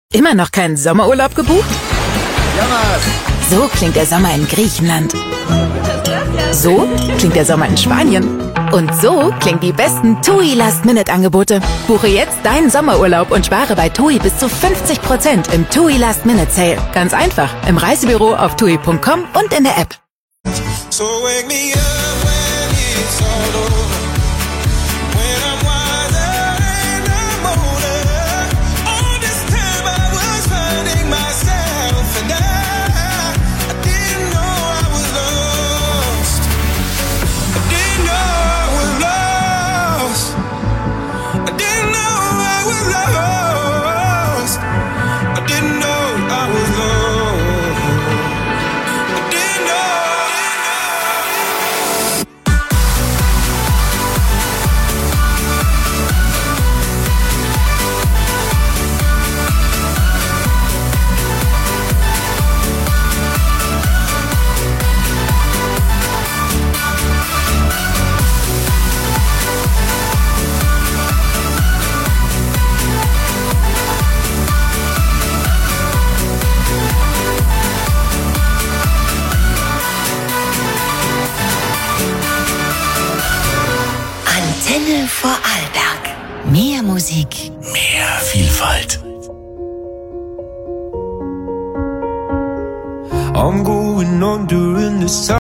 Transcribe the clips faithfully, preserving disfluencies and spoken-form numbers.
Immer noch keinen Sommerurlaub gebucht? So klingt der Sommer in Griechenland. So klingt der Sommer in Spanien. Und so klingen die besten TUI Last-Minute-Angebote. Buche jetzt deinen Sommerurlaub und spare bei TUI bis zu fünfzig Prozent im TUI Last-Minute-Sale. Ganz einfach, im Reisebüro auf tui punkt com und in der App. So wake me up when it's all over. When I'm wiser and I'm older. All this time I was finding myself and I, I didn't know I was lost. I didn't know I was lost. I didn't know I was lost. I didn't know I was lost. Antenne Vorarlberg. Mehr Musik, mehr Vielfalt. I'm going on during this time.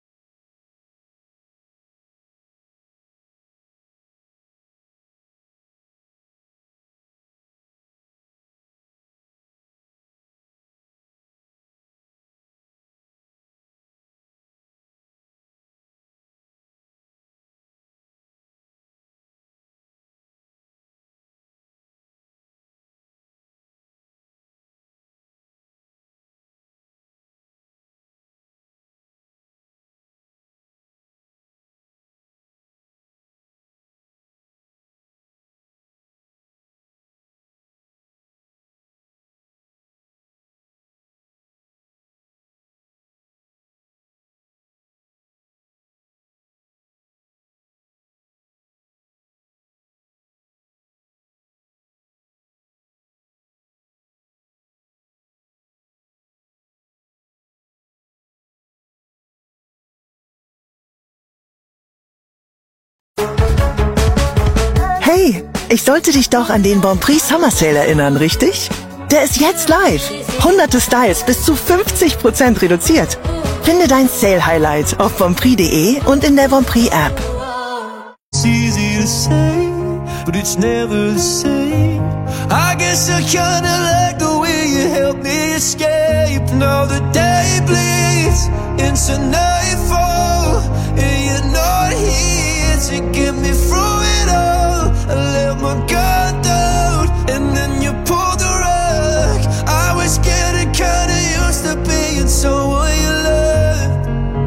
Hey, ich sollte dich doch an den Bon Prix Summer Sale erinnern, richtig? Der ist jetzt live. Hunderte Styles bis zu fünfzig Prozent reduziert. Finde dein Sale-Highlight auf bonprix punkt de und in der Bon Prix App. It's easy to say, but it's never the same. I guess I kinda like the way you help me escape. Now the day bleeds into nightfall, and you're not here to get me through it all. I let my guard down, and then you pulled the rug. I was getting kinda used to being someone you loved,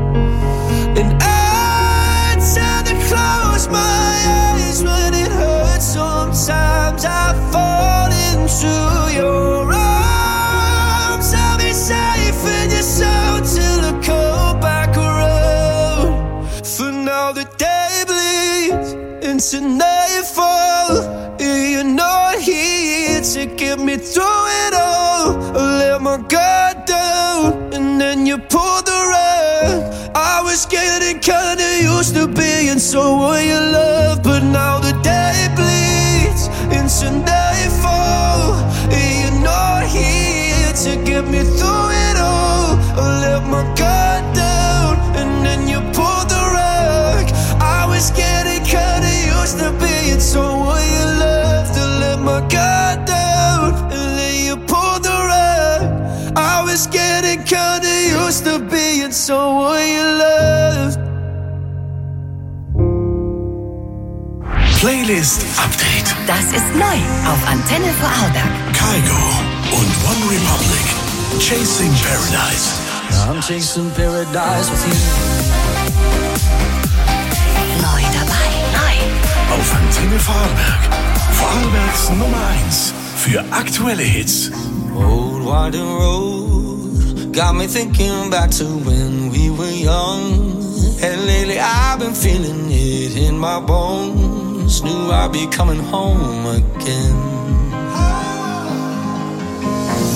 and I tend to close my eyes when it hurts. Sometimes I fall into your arms. I'll be safe in your soul till I come back around. For now the day bleeds into nightfall, and you're not here to get me through it all. I let my guard down, and then you pulled the rug. I was getting kinda used to being someone you love, but now the day bleeds into nightfall, and you're not here to get me through it all. I let my guard down, and then you pulled the rug. I was getting kinda used to being someone you loved. To let my guard down, and then you pulled the rug. I was getting kinda used to being someone you loved. Playlist Update. das ist neu auf Antenne Vorarlberg. Kygo und One Republic. Chasing Paradise. I'm chasing paradise with you. Neu dabei, neu. Auf Antenne Vorarlberg. Vorarlbergs Nummer eins für aktuelle Hits. Old winding road got me thinking back to when we were young. And lately I've been feeling it in my bones. Knew I'd be coming home again.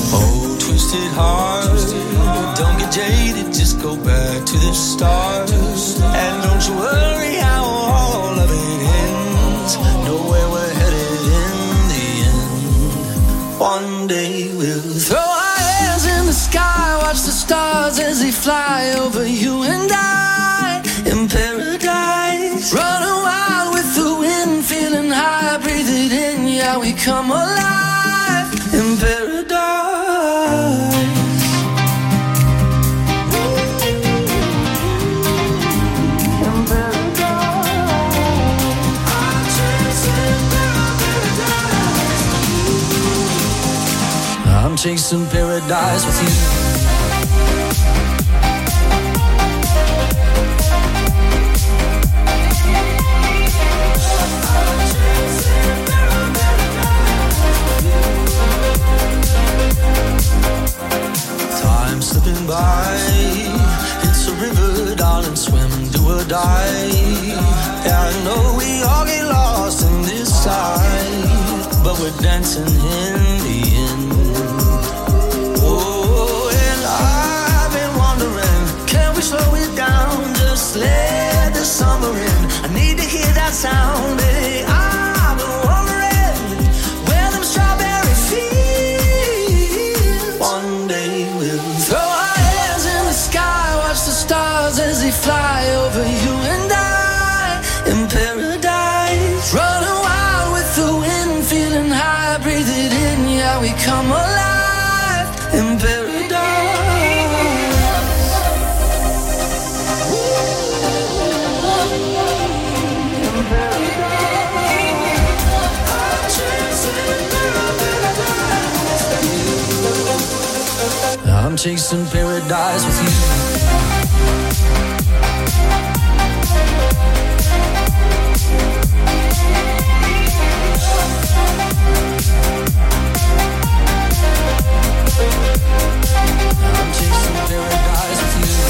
it hard. Don't get jaded, just go back to the start. And don't you worry how all of it ends. Know where we're headed in the end. One day we'll throw our hands in the sky, watch the stars as they fly over you and I in paradise. Running wild with the wind, feeling high, breathe it in, yeah, we come alive in paradise. I'm chasing paradise with you. Time slipping by, it's a river, darling, swim, do or die. Yeah, I know we all get lost in this side, but we're dancing in the end. Oh, and I've been wondering, can we slow it down, just let the summer in. I need to hear that sound, baby. I've been wondering where them strawberries feel. One day we'll throw our hands in the sky, watch the stars as they fly over you and I in paradise. Running wild with the wind, feeling high, breathe it in, yeah, we come alive in paradise. I'm chasing paradise with you. I'm chasing paradise with you.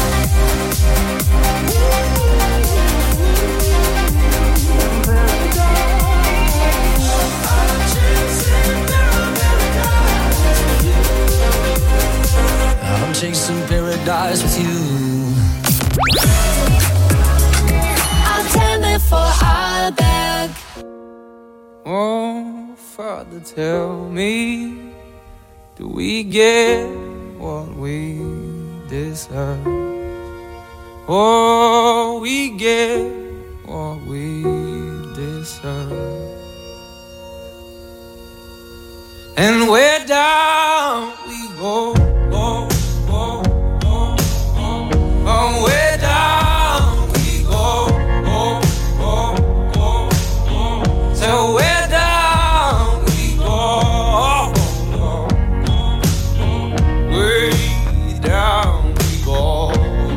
I'm chasing paradise with you. Antenne Vorarlberg. Oh, Father, tell me, do we get what we deserve? Oh, we get what we deserve. And where down we go, go, go, go, go. Oh, where down we go, go, go, go, go. So where down we go, go, go, go. Way down we go.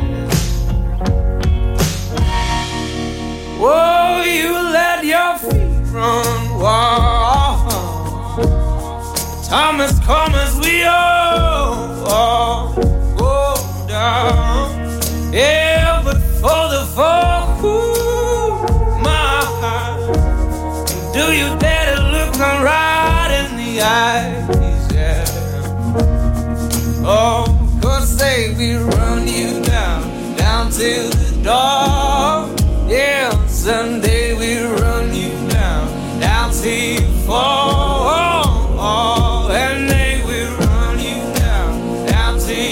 Whoa, you let your feet run wild. Time has come as we all, all go down. Yeah, but for the fall, ooh, my heart, do you dare to look me right in the eyes? Yeah. Oh, 'cause say we run you down, down to the door. Yeah, Sunday we run you down, down till you fall. Oh, and they will run you down, down till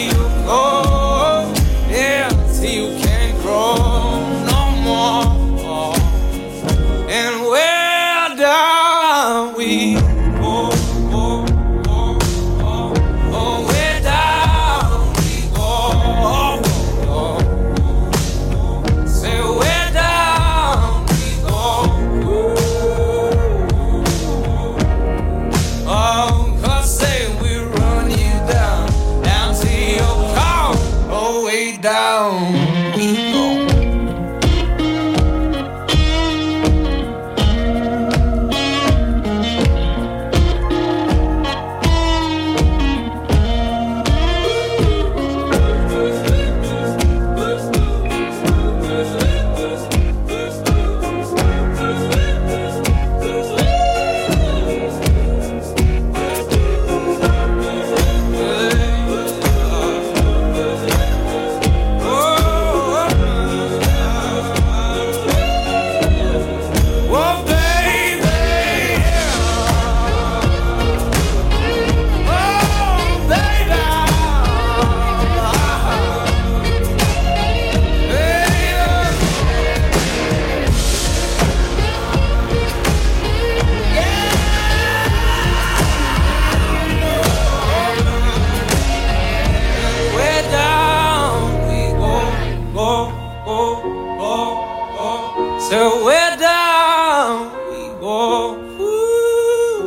So way down we go, ooh,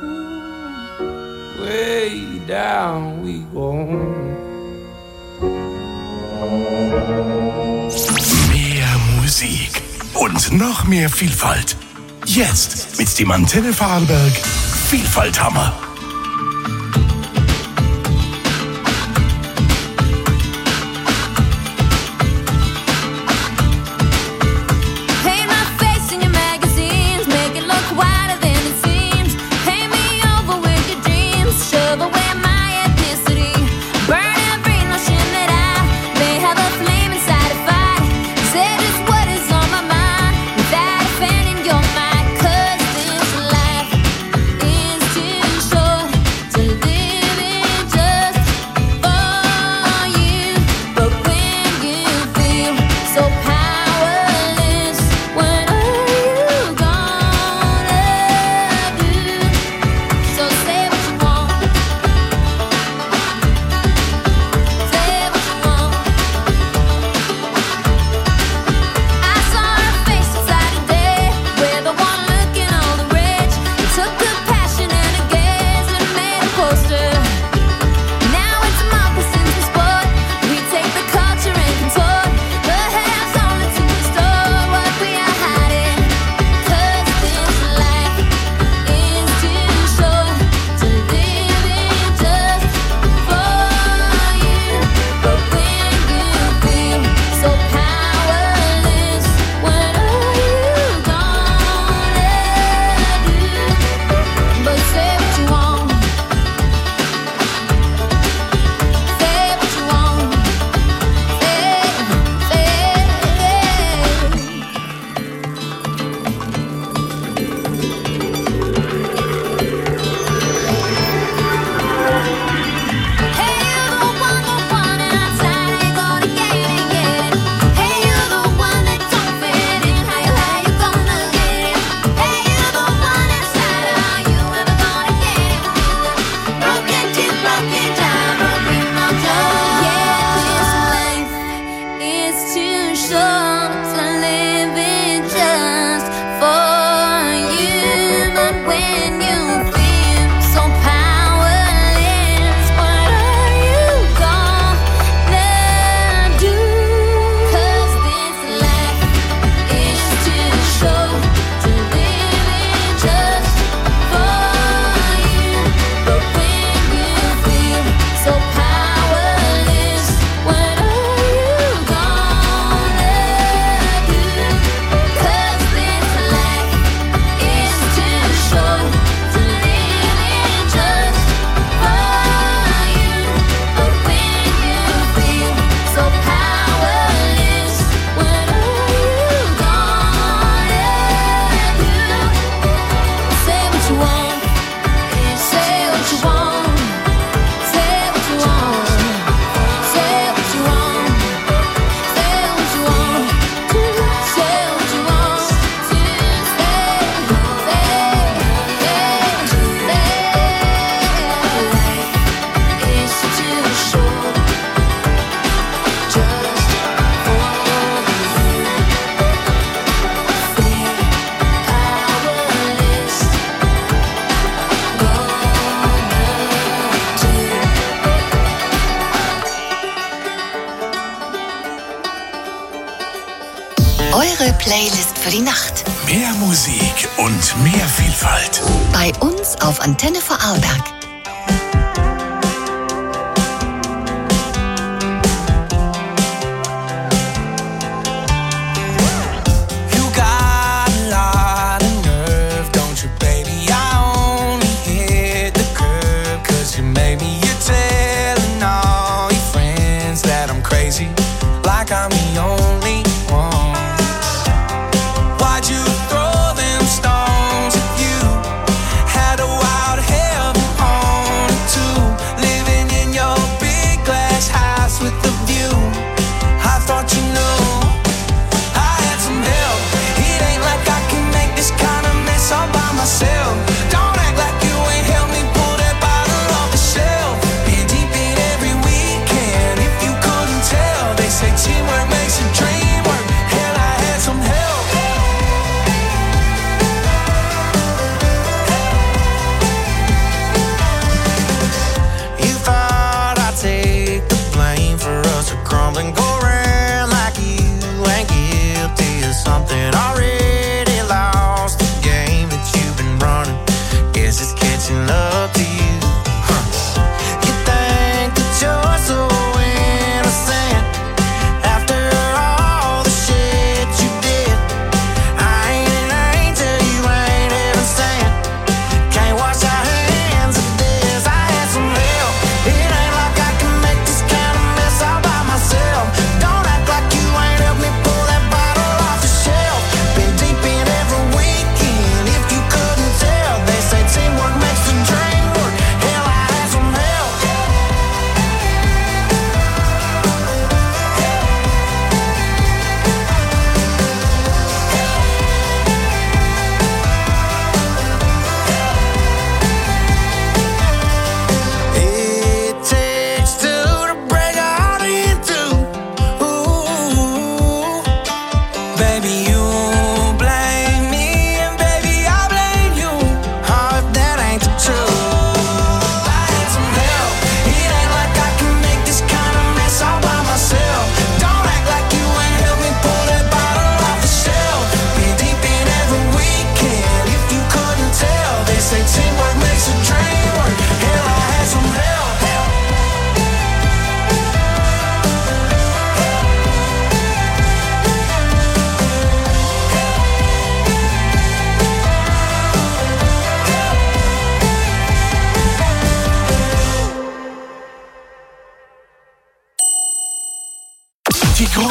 way down we go. Mehr Musik und noch mehr Vielfalt. Jetzt mit dem Antenne Vorarlberg Vielfalthammer. Eure Playlist für die Nacht. Mehr Musik und mehr Vielfalt. Bei uns auf Antenne Vorarlberg. Teamwork makes a dream work. Hell, I had some help.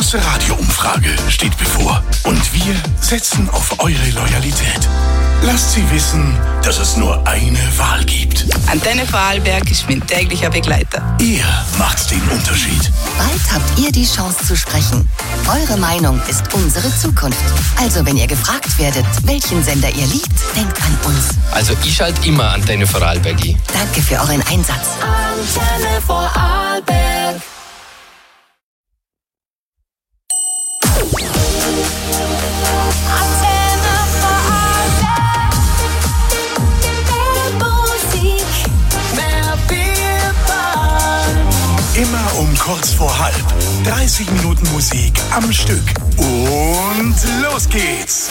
große Radioumfrage steht bevor und wir setzen auf eure Loyalität. Lasst sie wissen, dass es nur eine Wahl gibt. Antenne Vorarlberg ist mein täglicher Begleiter. Ihr macht den Unterschied. Bald habt ihr die Chance zu sprechen. Eure Meinung ist unsere Zukunft. Also wenn ihr gefragt werdet, welchen Sender ihr liebt, denkt an uns. Also ich schalte immer Antenne Vorarlberg. Danke für euren Einsatz. Antenne Vorarlberg. Immer um kurz vor halb. dreißig Minuten Musik am Stück. Und los geht's.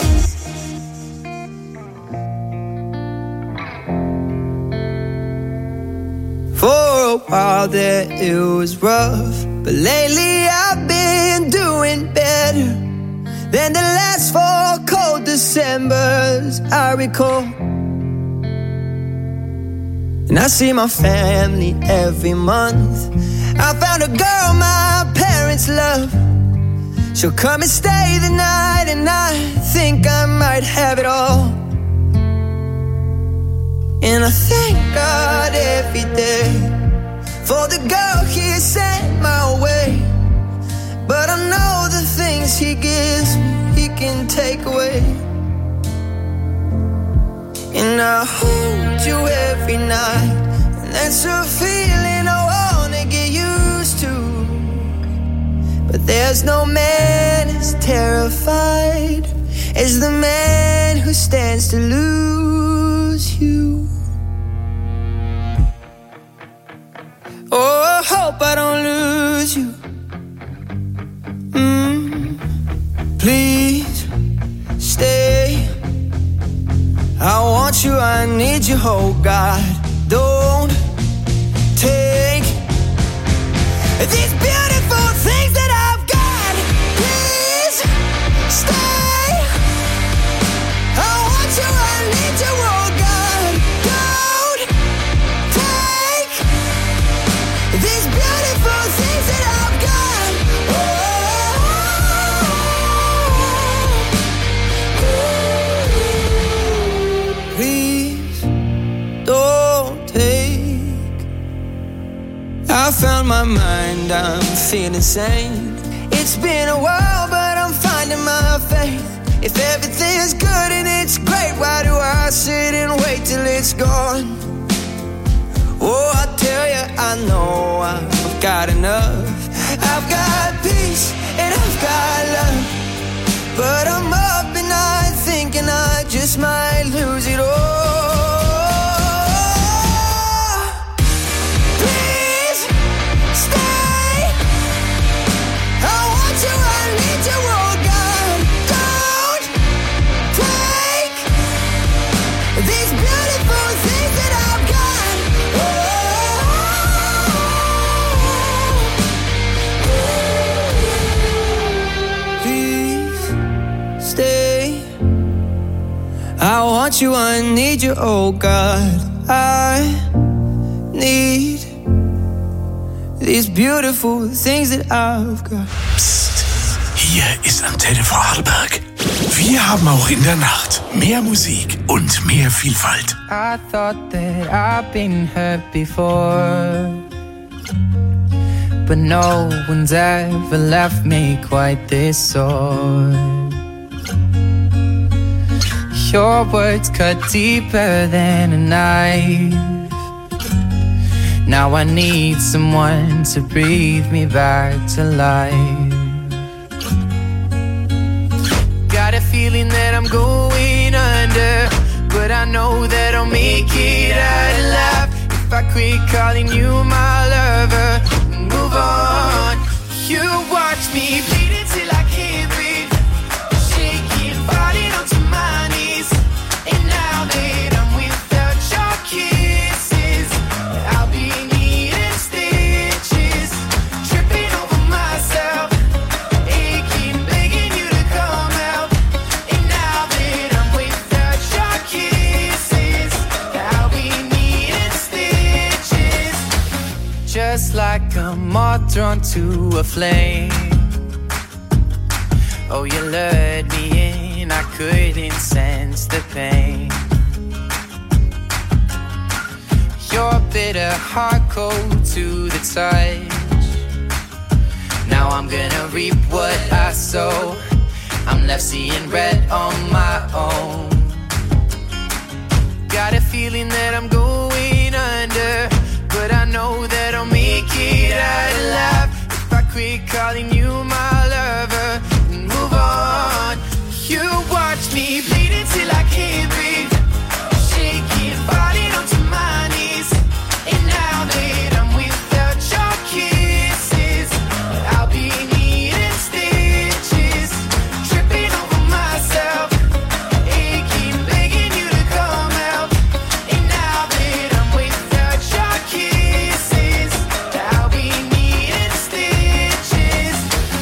For a while there it was rough, but lately I've been doing better than the last four cold Decembers I recall. And I see my family every month. I found a girl my parents love. She'll come and stay the night, and I think I might have it all. And I thank God every day for the girl He sent my way. But I know the things He gives me, He can take away. And I hold you every night, and that's a feeling I wanna get used to. But there's no man as terrified as the man who stands to lose you. Oh, I hope I don't lose you. Mm, please stay. I want you, I need you, oh God. Don't take these beautiful things that I've got. Please stay. I want you, I need you, oh God. Don't take these beautiful things that I've got. Oh, please don't take. I found my mind, I'm feeling sane. It's been a while, but I'm finding my faith. If everything's good and it's great, why do I sit and wait till it's gone? Oh, I tell you, I know I've got enough. I've got peace and I've got love, but I'm up at night thinking I just might lose it all. Please stay. I want you, I need you, oh God. Don't take these beautiful things that I've got. Please stay. I want you, I need you, oh God. I need these beautiful things that I've got. Psst, hier ist Antenne Vorarlberg. Wir haben auch in der Nacht mehr Musik und mehr Vielfalt. I thought that I've been hurt before, but no one's ever left me quite this sore. Your words cut deeper than a knife. Now I need someone to breathe me back to life. Got a feeling that I'm going under, but I know that I'll make it out alive if I quit calling you my lover and move on. You watch me bleed till I can't breathe, shaking, falling onto my knees. And now that I'm without your kisses, I'll be needing stitches, tripping over myself, aching, begging you to come out. And now that I'm without your kisses, I'll be needing stitches. Just like a moth drawn to a flame, Oh, you lured me in, I couldn't sense the pain. Your bitter heart cold to the touch. Now I'm gonna reap what I sow. I'm left seeing red on my own. Got a feeling that I'm going under, but I know that I'll make it out alive if I quit calling you my lover and move on. You watch me bleeding till I can't breathe, shaking, falling onto my knees. And now that I'm without your kisses, I'll be needing stitches, tripping over myself, aching, begging you to come help. And now that I'm without your kisses, I'll be needing stitches.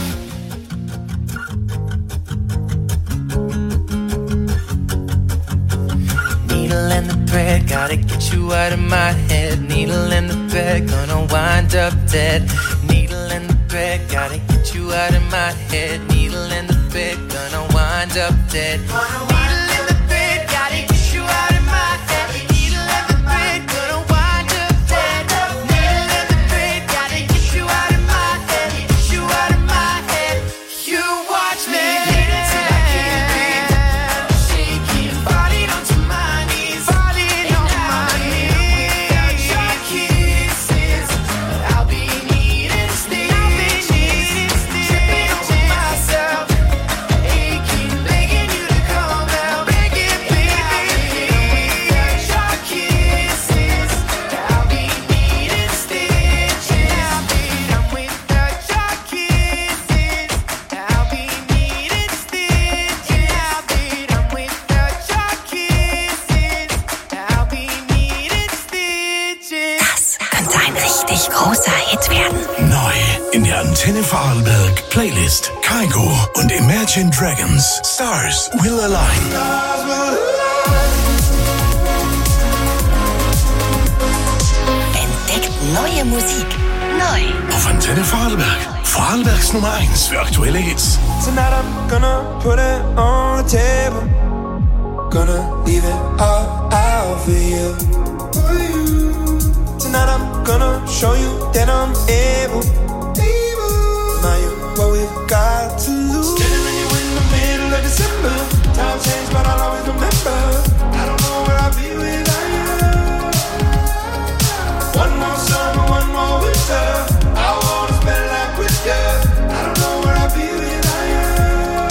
Needle and the thread, gotta get you out of my head. Needle and the thread, gonna wind up dead. Needle and the thread, gotta get you out of my head. Needle and the thread, gonna wind up dead. Needle and the thread, gotta get you out of my head. Needle and the thread, gonna wind up dead. Needle and the thread, gotta get you out of my head. Get you out of my head. You watch me bleeding till I can't breathe, shaking, falling onto my knees, falling on my knees. Without your kisses, I'll be needing stitches, tripping over myself, aching, begging you to come help, begging, begging. Without your kisses, I'll be needing stitches. I'm without your kisses, I'll be needing stitches. I'm without your kisses, I'll be needing stitches. Das könnte ein richtig großer Hit werden. Neu in der Antenne Vorarlberg Playlist Kygo und Imagine Dragons Stars Will Align. Entdeckt neue Musik. Neu. Auf Antenne Vorarlberg. Vorarlbergs Nummer eins für aktuelle Hits. Tonight I'm gonna put it on the table. Gonna leave it all out for you. Tonight I'm gonna show you that I'm able. Now you what we've got to lose. Standing when you in the middle of December. Time changed, but I'll always remember. I don't know where I'll be without you. One more summer, one more winter. I wanna spend life with you. I don't know where I'll be without you.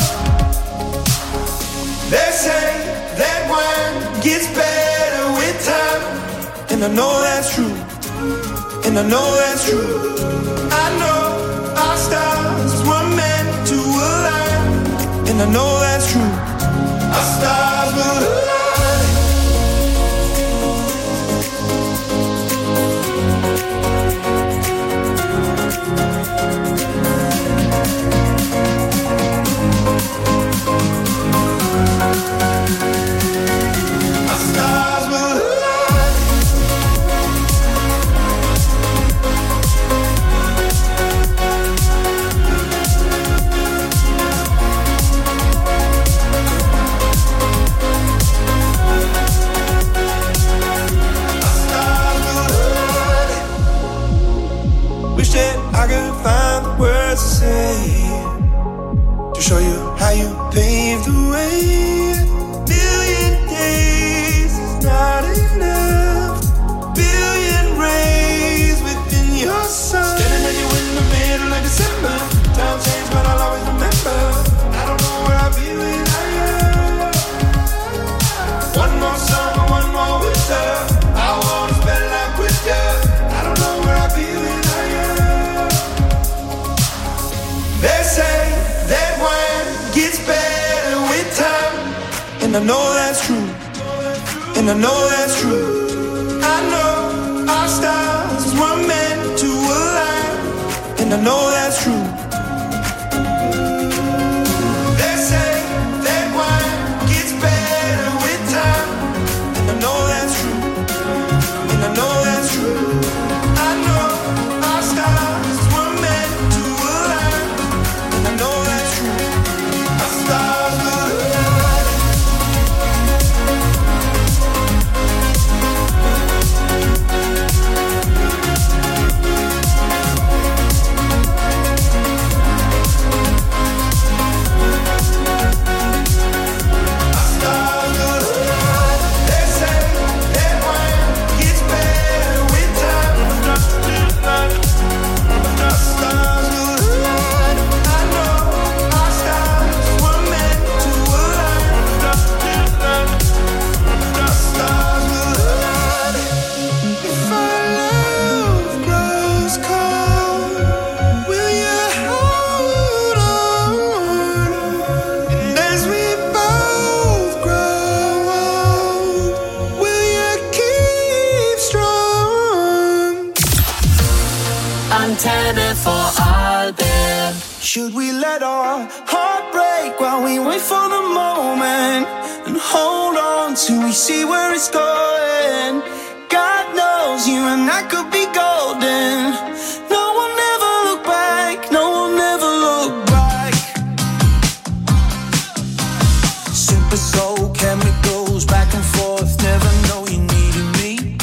They say that wine gets better with time, and I know that's true. And I know that's true. I know our stars were meant to align, and I know that's true. Our stars will align. Our stars will align. Wish that I could find the words to say to show you how you paved the way. Million days is not enough. Billion rays within your sun. Standing at you in the middle of December. Time changed, but I'll always remember. I don't know where I'll be without you. One more summer, one more winter. I wanna spend life with you. I don't know where I'll be without you. They say that wine gets better with time, and I know that's true. And I know that's true. I know our stars were meant to align, and I know that's true. They say that wine gets better with time, and I know that's true. And I know that's true. I know our stars were meant to align, and I know that's true. Should we let our heart break while we wait for the moment and hold on till we see where it's going? God knows you and I could be golden. No one ever look back, no one ever look back. Super soul chemicals back and forth, never know you needed me.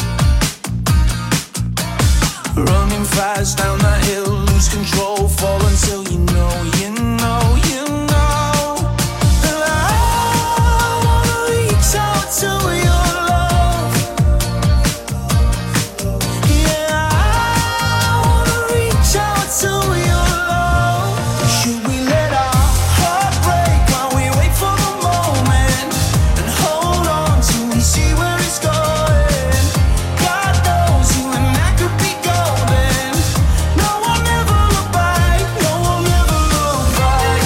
Running fast down that hill, lose control, fall until you know, you know, you know that I wanna reach out to your love. Yeah, I wanna reach out to your love. Should we let our heart break while we wait for the moment and hold on till we see where it's going? God knows you and I could be golden. No one ever look back, no one ever look back.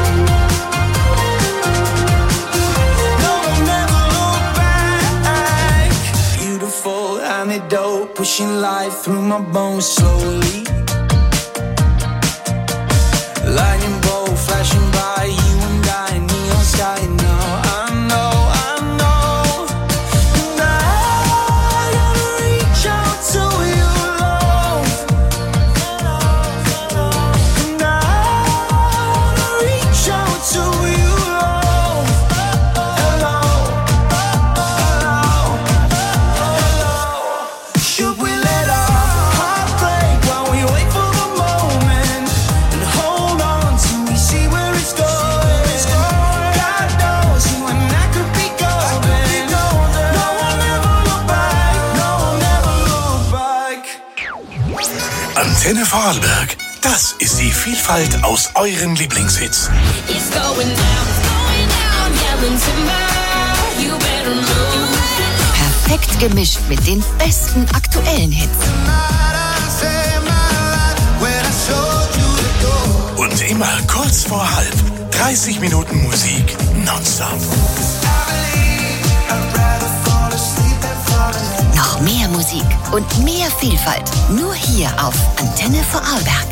No one ever look back. Beautiful antidote, pushing life through my bones slowly. Lightning bolt flashing by, you and I, neon sky now. I know, I know. And I gotta reach out to your love. And I wanna reach out to your love. Hello, hello, hello. Should we let our heart break while we wait for the moment and hold on till we see where it's going? God knows you and I could be golden. No one ever look back, no one ever look back. Antenne Vorarlberg. Das ist die Vielfalt aus euren Lieblingshits. It's going down, it's going down, yelling timber. You better move. Perfekt gemischt mit den besten aktuellen Hits. Und immer kurz vor halb. dreißig Minuten Musik nonstop. Noch mehr Musik und mehr Vielfalt. Nur hier auf Antenne Vorarlberg.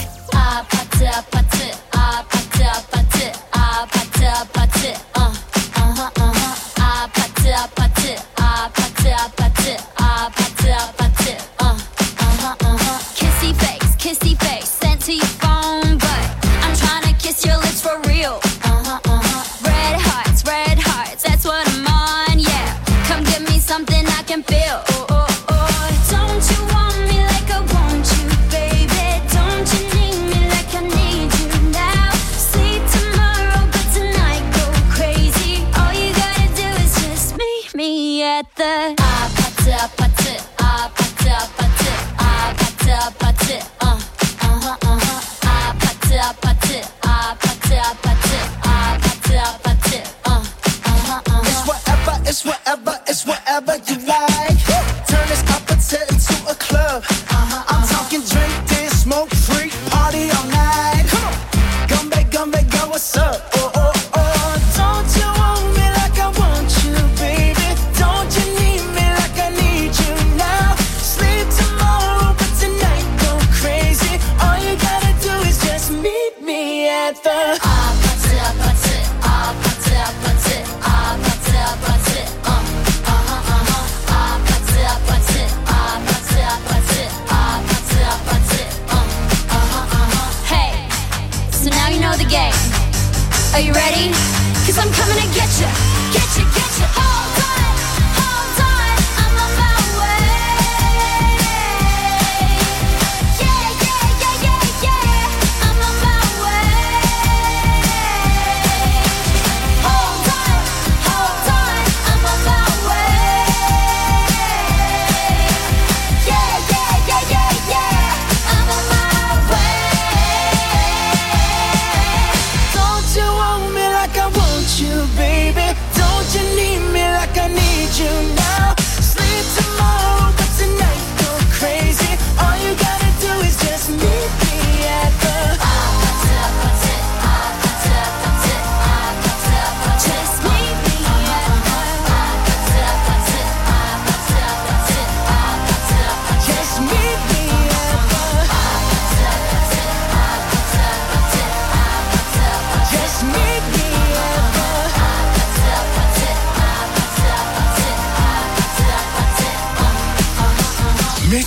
Kissy face, kissy face, sent to your phone, but I'm trying to kiss your lips for real. Uh-huh, uh-huh. Red hearts, red hearts, that's what I'm on, yeah. Come give me something I can feel. Oh, oh, oh. Don't you want me like I want you, baby? Don't you need me like I need you now? Sleep tomorrow, but tonight go crazy. All you gotta do is just meet me at the ah, pata, pata, ah, pata, pata, ah, pata, pata, uh, uh-huh, uh-huh. Ah, pata, pata, ah, pata, pata, ah, pata, pata, uh, uh-huh, uh-huh. It's whatever, it's whatever, it's whatever you like. Turn this appetite into a club. Uh-huh, I'm talking drink, dance, smoke, freak, party all night. Come on, come back, come back, girl, what's up? Oh, oh, oh, don't you want me like I want you, baby? Don't you need me like I need you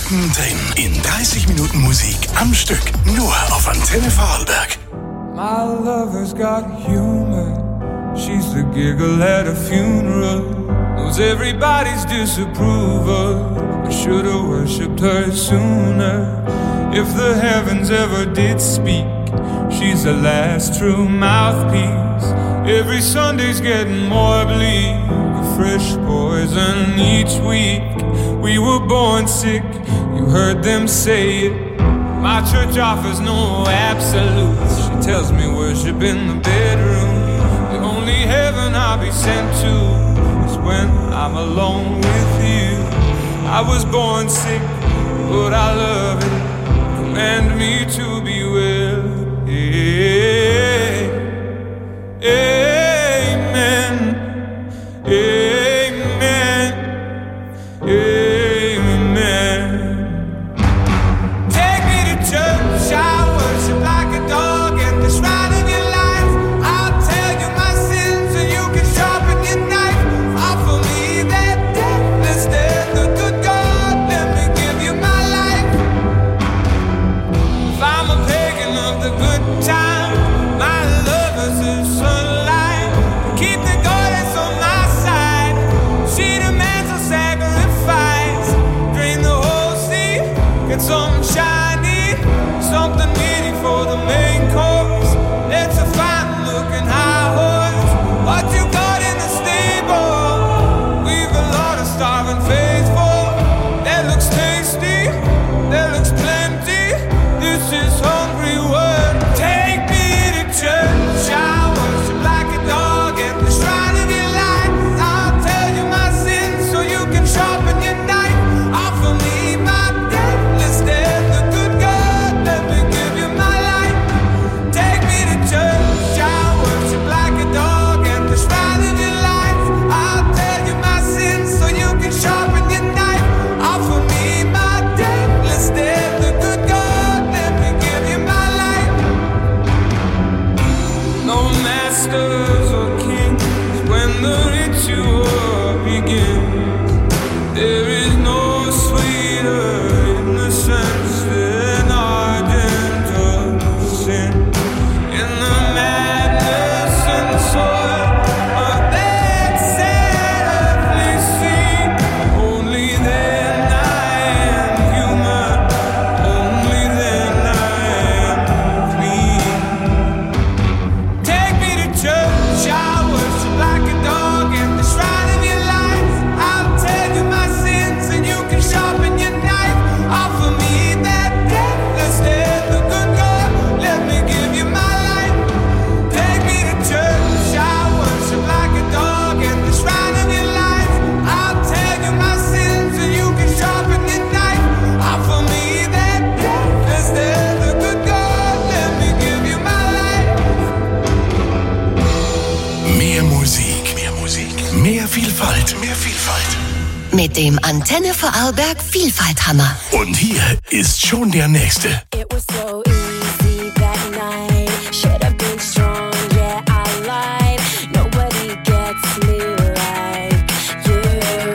Mittendrin in dreißig Minuten Musik am Stück. Nur auf Antenne Vorarlberg. My lover's got humor. She's the giggle at a funeral. Knows everybody's disapproval. I should've worshipped her sooner. If the heavens ever did speak, she's the last true mouthpiece. Every Sunday's getting more bleak, a fresh poison each week. We were born sick, you heard them say it. My church offers no absolutes. She tells me worship in the bedroom. The only heaven I'll be sent to is when I'm alone with you. I was born sick, but I love it. Command me to be well. Yeah. Amen. Amen. Amen. Take me to church, I worship like a dog at the shrine of your life. I'll tell you my sins so you can sharpen your knife. Offer me that deathless death, the good God, let me give you my life. If I'm a pagan of the good time, my lover's a sunlight. Keep the goddess on my side. She demands a sacrifice. Drain the whole sea, get something shiny, something meaty for the main course. Let's a fine looking high horse. What you got in the stable? We've a lot of starving faithful. That looks tasty, that looks plenty. This is hungry word. Take me to church, I worship like a dog at the shrine of your life. I'll tell you my sins so you can sharpen your knife. Offer me my deathless death, the good God, let me give you my life. Take me to church, I worship like a dog at the shrine of your life. I'll tell you my sins so you can sharpen your knife. Offer me my deathless death, the good God, let me give you my life. No masters or kings when the ritual begins. There is no sweeter innocence than ardent sin. In the madness and soil of that sad earthly scene, only then I am human, only then I am clean. Take me to church, I worship like a dog at the shrine of your life. I'll tell you my sins and you can sharpen your knife. Offer me that deathless death, the good God, let me give you my life. Take me to church, I worship like a dog at the shrine of your life. I'll tell you my sins and you can sharpen your knife. Offer me that deathless death, the good God, let me give you my life. Mehr Musik, mehr Musik, mehr Vielfalt, mehr Vielfalt. Mit dem Antenne Vorarlberg Vielfalthammer. Und hier ist schon der nächste. It was so easy that night. Should have been strong, yeah, I lied. Nobody gets me like you.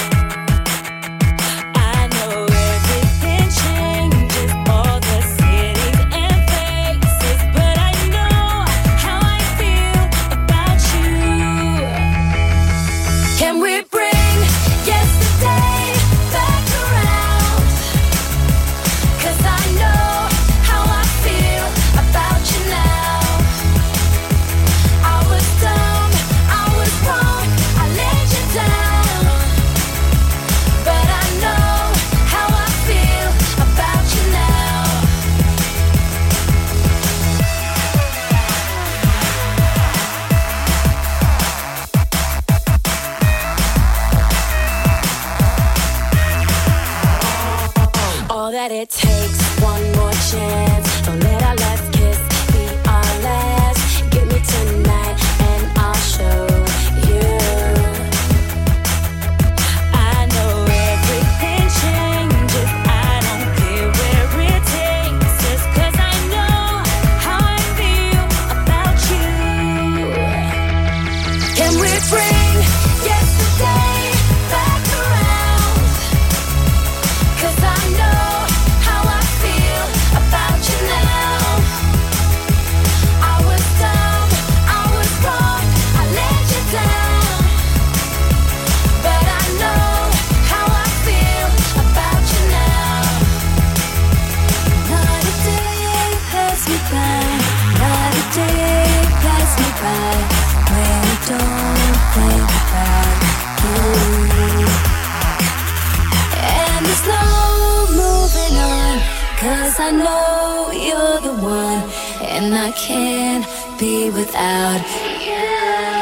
I know everything changes, all the cities and faces, but I know how I feel about you. Can we bring yesterday back around? 'Cause I know how I feel about you now. I was dumb, I was wrong, I let you down. But I know how I feel about you now. All that it takes, one more chance. Don't let our last kiss be our last. Give me tonight and I'll show you. I know everything changes, I don't care where it takes us, 'cause I know how I feel about you. Can we bring yesterday back around? 'Cause I know I can't be without you.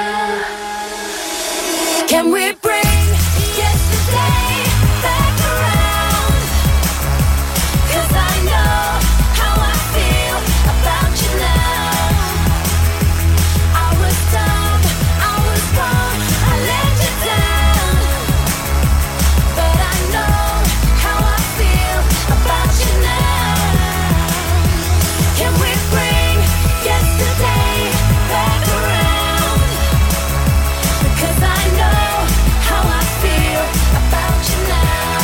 Can we bring yesterday back around? 'Cause I know how I feel about you now. I was dumb, I was wrong, I let you down. But I know how I feel about you now. Can we bring yesterday back around? Because I know how I feel about you now.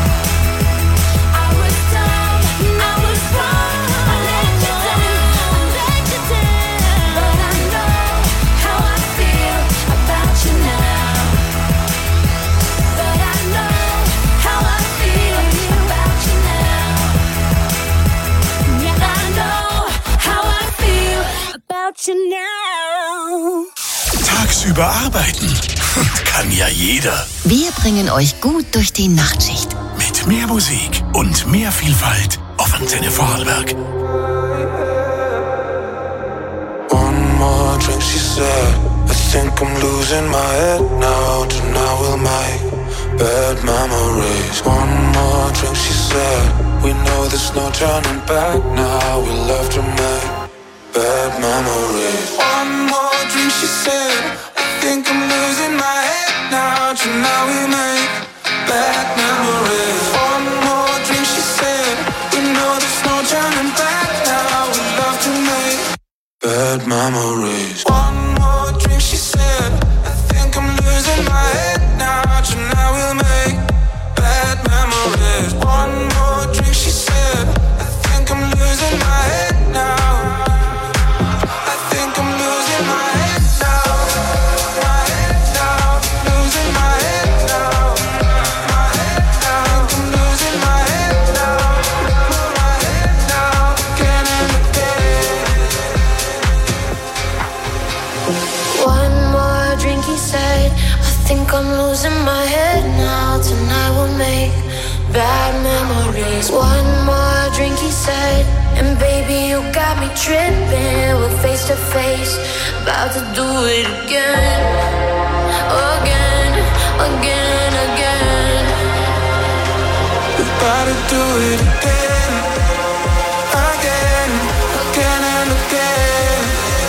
I was dumb, I was wrong, I let you down, I let you down. But I know how I feel about you now. But I know how I feel about you now. Yeah, I know how I feel about you now. Tagsüber arbeiten kann ja jeder. Wir bringen euch gut durch die Nachtschicht. Mit mehr Musik und mehr Vielfalt auf Antenne Vorarlberg. One more drink, she said. I think I'm losing my head now. Tonight we'll make bad memories. One more drink, she said. We know there's no turning back now. We love to make bad memories. One more drink, she said. I think I'm losing my head now. Tonight we make bad memories. One more drink, she said. We know there's no turning back now. We love to make bad memories. One more drink, she said. I think I'm losing my head now. Tonight we'll make bad memories. One more drink, she said. I think I'm losing my head now. I think I'm losing my head now. My head now. Losing my head now. My head now. I think I'm losing my head now. My head now. Again and again. One more drink, he said. I think I'm losing my head now. Tonight we'll make bad memories. One more drink, he said. And baby, you got me tripping. We're face to face, about to do it again. Again, again, again. We gotta do it again. Again, again and again.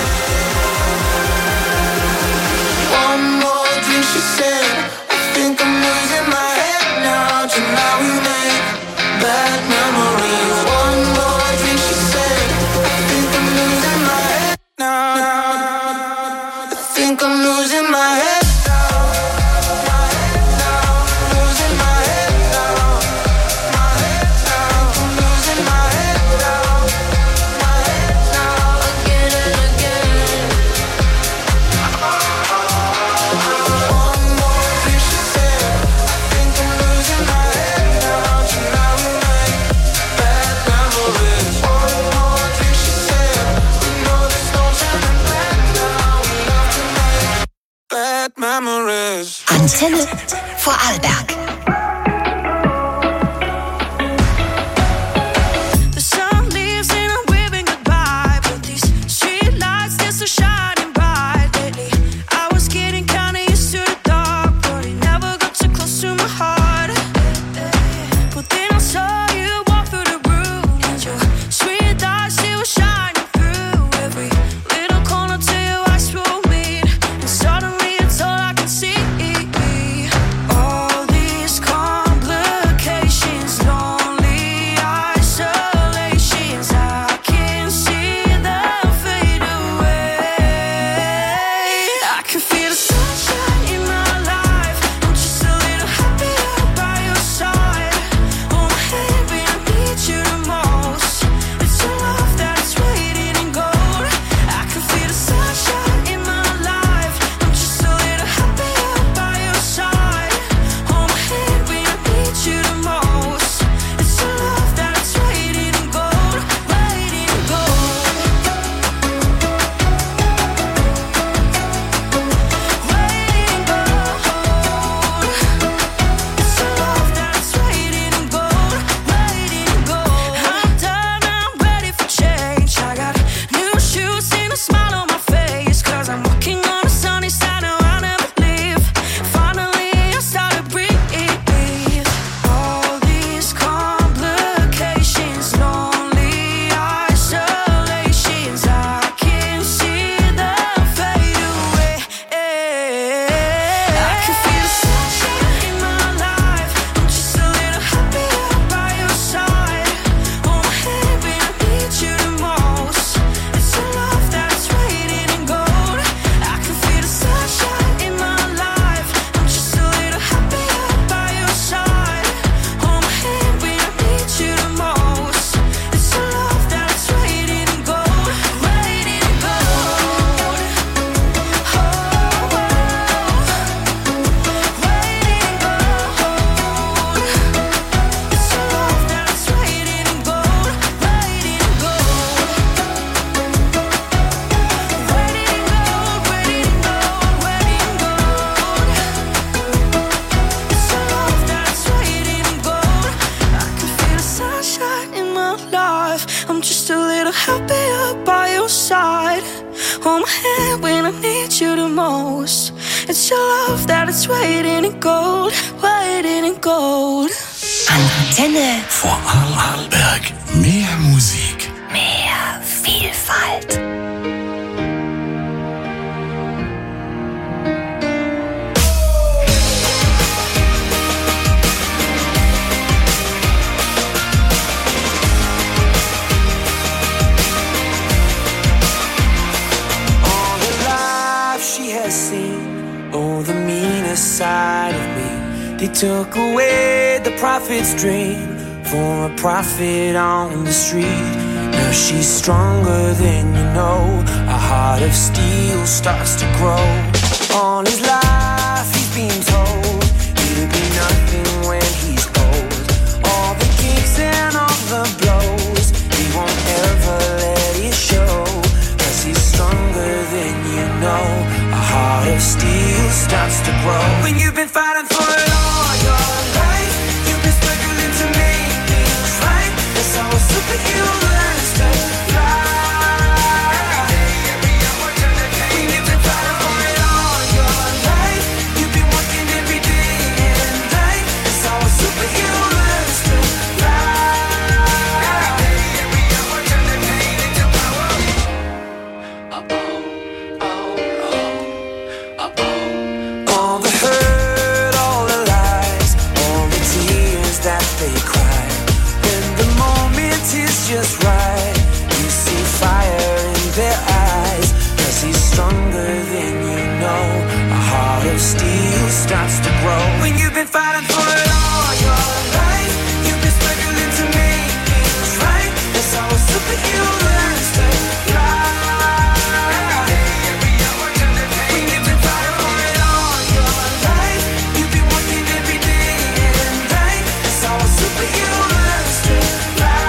One more drink, she said. I think I'm losing my head now. Tonight we make bad memories. One more drink, she said. I think I'm losing my head now. I think I'm losing my head now. My head now. Losing my head now. My head now. I'm losing my head now. My head now. Again and again. One more drink, she said. I think I'm losing my head now. Tonight we make bad memories. One more drink, she said. We know there's no turning back now. We love to make bad memories. Antenne Vorarlberg. The sun leaves and I'm waving goodbye, but these street lights, they're so shining bright lately. I was getting kinda used to the dark, but it never got too close to my heart. But then I saw you walk through the room, and your sweet eyes, they were shining through every little corner till your eyes will meet, and suddenly it's all I can see. All these that it's waiting in gold, waiting in gold. Antenne. Vorarlberg. Mehr Musik. Mehr Vielfalt. Seen, oh, the meanest side of me. They took away the prophet's dream for a prophet on the street. Now she's stronger than you know. A heart of steel starts to grow. All his life he's been told he'll be nothing when he's old. All the kicks and all the blows, he won't ever let it show. Cause he's stronger than you know. Heart of steel starts to grow. When you've been fighting for it all your life, you've been struggling to make things right. That's how a superhero learns to fly. When you've been fighting for it all your life, you've been working every day and night. That's how a superhero learns to fly. Just right, you see fire in their eyes. Cause he's stronger than you know. A heart of steel starts to grow. When you've been fighting for it all your life, you've been struggling to make things right. That's how a superhero learns to fly. When you've been fighting for it all your life, you've been working every day and night. That's how a superhero learns to fly.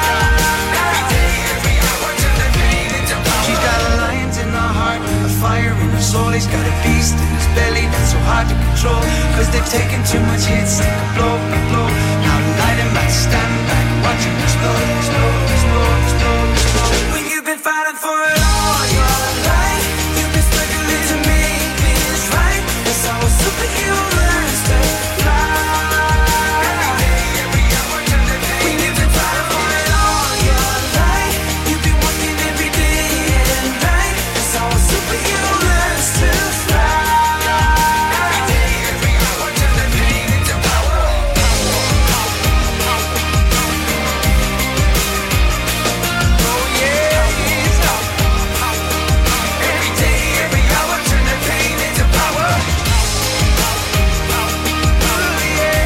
Fire in his soul, he's got a beast in his belly that's so hard to control. Cause they've taken too much hits, take a blow, a blow. Now light him back, stand back, watch him explode, explode, explode, explode, explode. When you've been fighting for it all your life, you've been struggling to make things right. That's how a superhero learns to fly. When you've been fighting for it all your life, you've been working every day and night. That's how a superhero learns to fly. Every day, every hour, turn the pain into power. Oh yeah, every day, every hour, turn the pain into power. Oh yeah,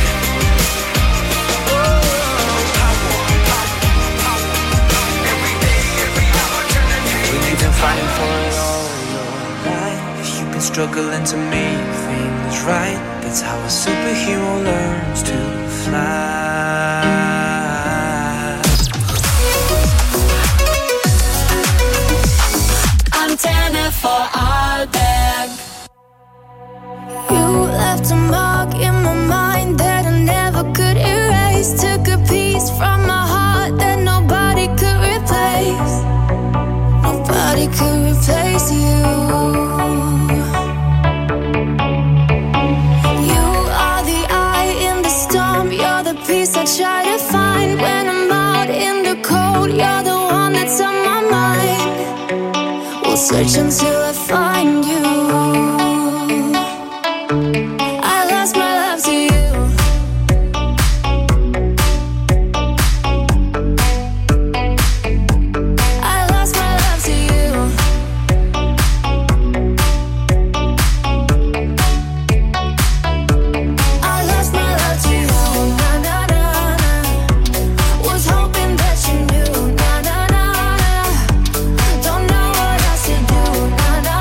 oh power, power. Every day, every hour, turn the pain into power. You've been fighting for it all your life. You've been struggling to make things right. That's how a superhero learns to fly. Antenne Vorarlberg. You left a mark in my mind that I never could erase. Took a piece from my heart that nobody could replace. Nobody could replace you. You are the eye in the storm. You're the peace I try to find when I'm out in the cold. You're the one that's on my mind. We'll search until I find you. I lost my love to you. I lost my love to you. I lost my love to you. Na na na na. Was hoping that you knew. Na na na na. Don't know what else to do. Na na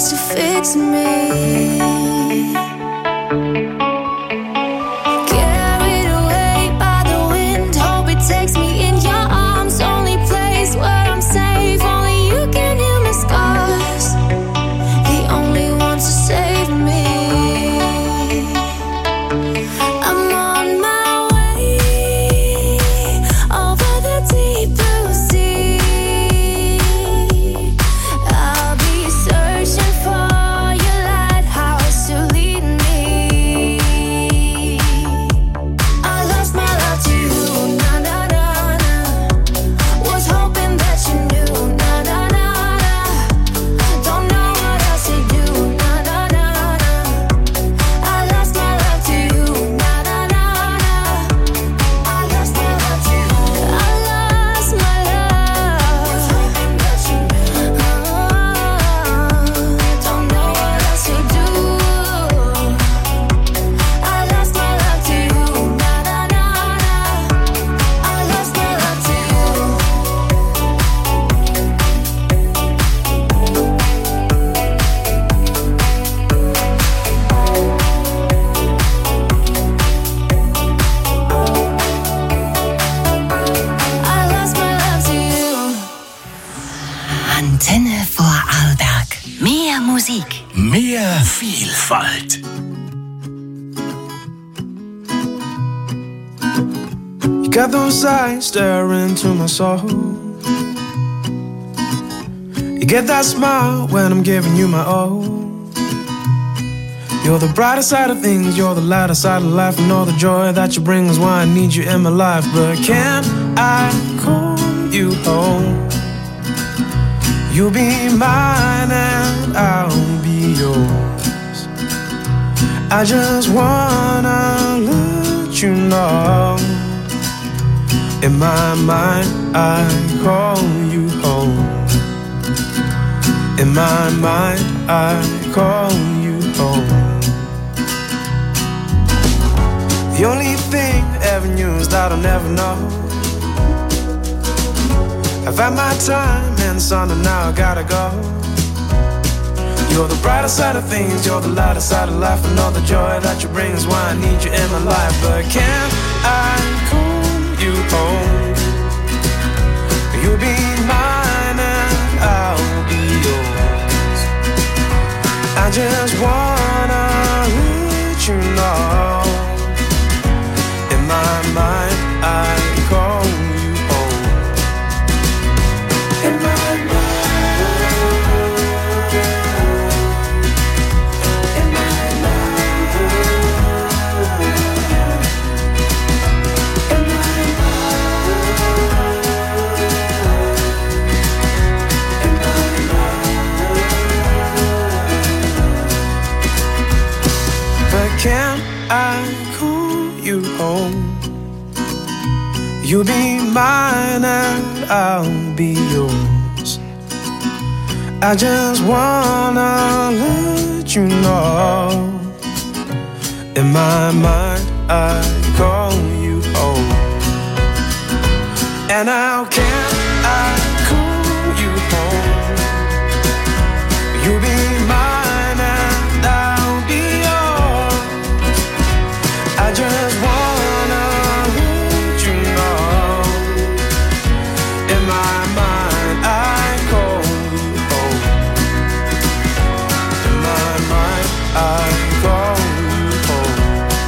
wants to fix me. Carried away by the wind, hope it takes me in your arms. Only place where I'm safe, only you can heal my scars. The only one to save me. I'm on my way over the deep blue sea. I'll be searching for your lighthouse to lead me. I lost my love to you, na na na na. Was hoping that you knew, na na na na. Don't know what else to do, na na na na. I lost my love to you, na na na na. I lost my love to you. I lost my love. Was hoping that you knew. Don't know what else to do. I lost my love to you, na na na na. I lost my love to you. I lost my love to you. Antenne Vorarlberg. Mehr Musik. Mehr Vielfalt. You got those eyes staring into my soul. You get that smile when I'm giving you my all. You're the brighter side of things, you're the lighter side of life, and all the joy that you bring is why I need you in my life. But can I call you home? You'll be mine and I'll be yours. I just wanna let you know, in my mind I call you home. In my mind I call you home. The only thing I ever knew is that I'll never know. I've had my time in the sun and now I gotta go. You're the brighter side of things, you're the lighter side of life, and all the joy that you bring is why I need you in my life. But can I call you home? You'll be mine and I'll be yours. I just wanna let you know, in my mind I call you home. In my mind, in my mind, in my mind. But can I call you home? You'll be mine and I'll be yours. I just wanna let you know, in my mind I call you home. And how can I call you home? You'll be mine and I'll be yours. I just wanna let you know, in my mind I call you home. In my mind I call you home.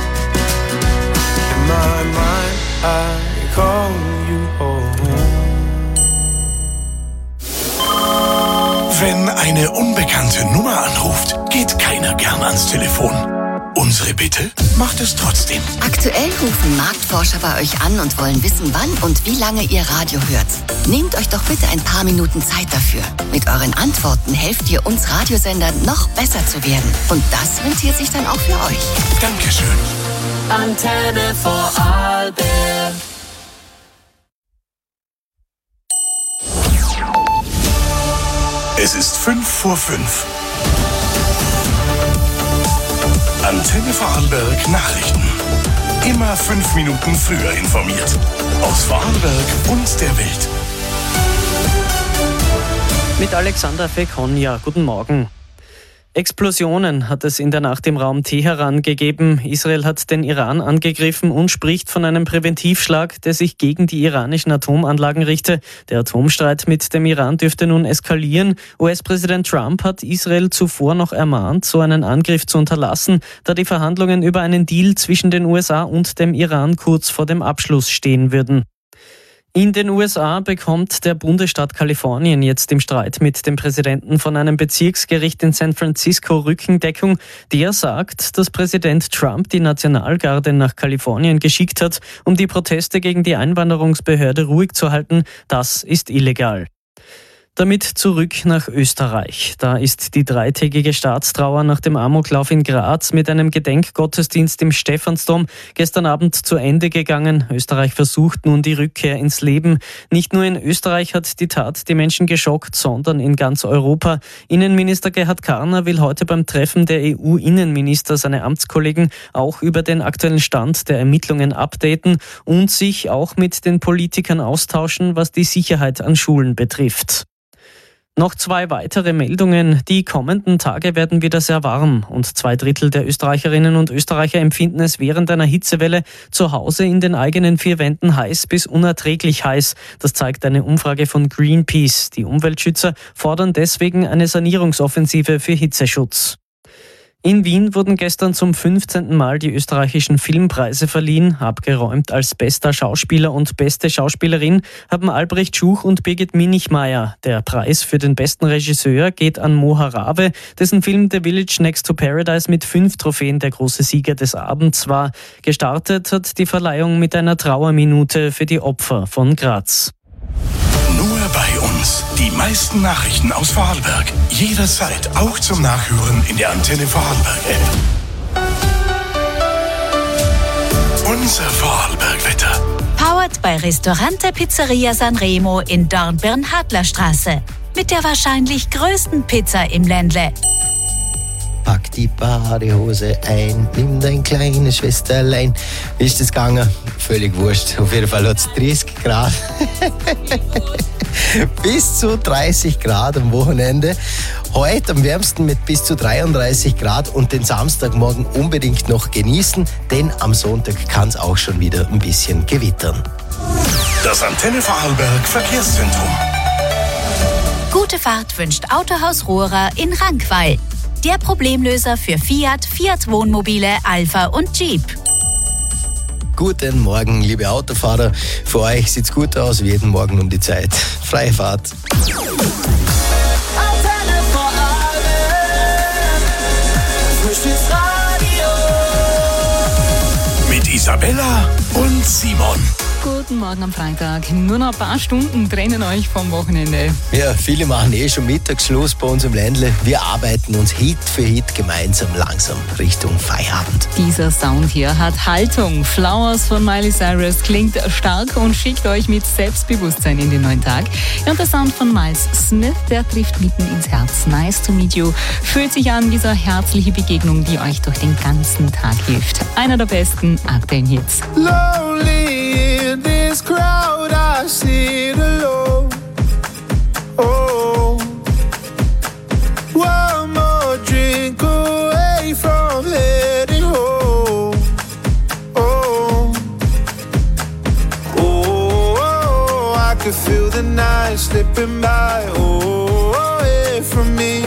In my mind I call you home. Wenn eine unbekannte Nummer anruft, geht keiner gern ans Telefon. Unsere Bitte? Macht es trotzdem. Aktuell rufen Marktforscher bei euch an und wollen wissen, wann und wie lange ihr Radio hört. Nehmt euch doch bitte ein paar Minuten Zeit dafür. Mit euren Antworten helft ihr uns Radiosendern noch besser zu werden. Und das rentiert sich dann auch für euch. Dankeschön. Antenne Vorarlberg. Es ist fünf vor fünf. Antenne Vorarlberg Nachrichten. Immer fünf Minuten früher informiert. Aus Vorarlberg und der Welt. Mit Alexander Fekonia. Guten Morgen. Explosionen hat es in der Nacht im Raum Teheran gegeben. Israel hat den Iran angegriffen und spricht von einem Präventivschlag, der sich gegen die iranischen Atomanlagen richte. Der Atomstreit mit dem Iran dürfte nun eskalieren. U S-Präsident Trump hat Israel zuvor noch ermahnt, so einen Angriff zu unterlassen, da die Verhandlungen über einen Deal zwischen den U S A und dem Iran kurz vor dem Abschluss stehen würden. In den U S A bekommt der Bundesstaat Kalifornien jetzt im Streit mit dem Präsidenten von einem Bezirksgericht in San Francisco Rückendeckung. Der sagt, dass Präsident Trump die Nationalgarde nach Kalifornien geschickt hat, um die Proteste gegen die Einwanderungsbehörde ruhig zu halten. Das ist illegal. Damit zurück nach Österreich. Da ist die dreitägige Staatstrauer nach dem Amoklauf in Graz mit einem Gedenkgottesdienst im Stephansdom gestern Abend zu Ende gegangen. Österreich versucht nun die Rückkehr ins Leben. Nicht nur in Österreich hat die Tat die Menschen geschockt, sondern in ganz Europa. Innenminister Gerhard Karner will heute beim Treffen der E U-Innenminister seine Amtskollegen auch über den aktuellen Stand der Ermittlungen updaten und sich auch mit den Politikern austauschen, was die Sicherheit an Schulen betrifft. Noch zwei weitere Meldungen. Die kommenden Tage werden wieder sehr warm und zwei Drittel der Österreicherinnen und Österreicher empfinden es während einer Hitzewelle zu Hause in den eigenen vier Wänden heiß bis unerträglich heiß. Das zeigt eine Umfrage von Greenpeace. Die Umweltschützer fordern deswegen eine Sanierungsoffensive für Hitzeschutz. In Wien wurden gestern zum fünfzehnten Mal die österreichischen Filmpreise verliehen. Abgeräumt als bester Schauspieler und beste Schauspielerin haben Albrecht Schuch und Birgit Minichmayr. Der Preis für den besten Regisseur geht an Mo Harave, dessen Film The Village Next to Paradise mit fünf Trophäen der große Sieger des Abends war. Gestartet hat die Verleihung mit einer Trauerminute für die Opfer von Graz. Nur bei uns. Die meisten Nachrichten aus Vorarlberg. Jederzeit auch zum Nachhören in der Antenne Vorarlberg-App. Unser Vorarlberg-Wetter. Powered bei Ristorante Pizzeria Sanremo in Dornbirn-Hadlerstraße. Mit der wahrscheinlich größten Pizza im Ländle. Pack die Badehose ein, nimm dein kleines Schwesterlein. Wie ist das gegangen? Völlig wurscht. Auf jeden Fall hat es dreißig Grad. Bis zu dreißig Grad am Wochenende. Heute am wärmsten mit bis zu dreiunddreißig Grad und den Samstagmorgen unbedingt noch genießen, denn am Sonntag kann es auch schon wieder ein bisschen gewittern. Das Antenne Vorarlberg Verkehrszentrum. Gute Fahrt wünscht Autohaus Rohrer in Rankweil. Der Problemlöser für Fiat, Fiat Wohnmobile, Alfa und Jeep. Guten Morgen, liebe Autofahrer. Für euch sieht's gut aus wie jeden Morgen um die Zeit. Freie Fahrt. Mit Isabella und Simon. Guten Morgen am Freitag. Nur noch ein paar Stunden trennen euch vom Wochenende. Ja, viele machen eh schon Mittagsschluss bei uns im Ländle. Wir arbeiten uns Hit für Hit gemeinsam langsam Richtung Feierabend. Dieser Sound hier hat Haltung. Flowers von Miley Cyrus klingt stark und schickt euch mit Selbstbewusstsein in den neuen Tag. Und der Sound von Miles Smith, der trifft mitten ins Herz. Nice to meet you. Fühlt sich an wie so eine herzliche Begegnung, die euch durch den ganzen Tag hilft. Einer der besten aktuellen Hits. Lonely in this crowd, I sit alone. Oh, one more drink away from heading home. Oh, oh, oh, I could feel the night slipping by. Oh, away from me.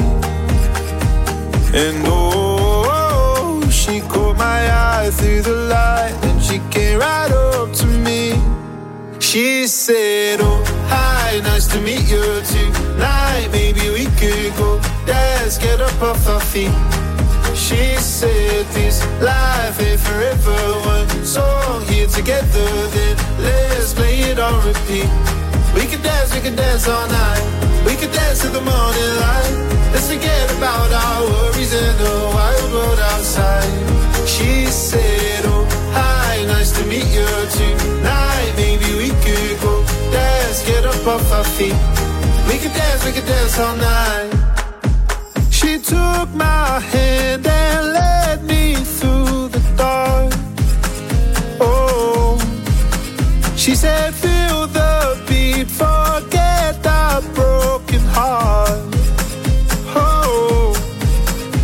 And oh, she caught my eye through the light, and she came right up to me. She said, oh, hi, nice to meet you tonight. Maybe we could go dance, get up off our feet. She said, this life ain't forever. One song here together, then let's play it on repeat. We could dance, we could dance all night. We could dance till the morning light. Let's forget about our worries and the wild world outside. She said, oh, hi, nice to meet you tonight. Maybe we could go dance, get up off our feet. We could dance, we could dance all night. She took my hand and led me through the dark. Oh, she said, feel the beat, forget the broken heart. Oh,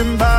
passing by.